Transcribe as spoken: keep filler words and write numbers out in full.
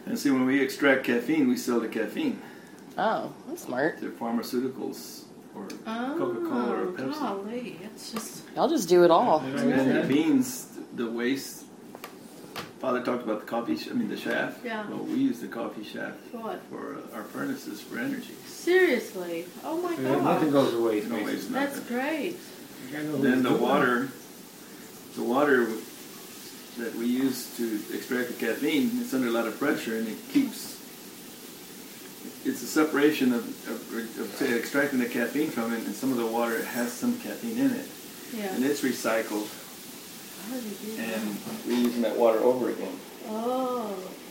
And see, when we extract caffeine, we sell the caffeine Oh, that's smart. to pharmaceuticals or Oh, Coca-Cola or Pepsi. golly, it's just... I'll just do it all. And then the beans, the waste. Father talked about the coffee, sh- I mean the shaft. Yeah. Well, we use the coffee shaft What? for uh, our furnaces for energy. Seriously? Oh my Yeah, nothing God. goes to waste. No waste, basically. That's nothing. great. You gotta know Then who's the doing water, the water that we use to extract the caffeine, it's under a lot of pressure and it keeps, it's a separation of, of, of say, extracting the caffeine from it, and some of the water has some caffeine in it. Yeah. And it's recycled, How do you do that? and we're using that water over again. Oh.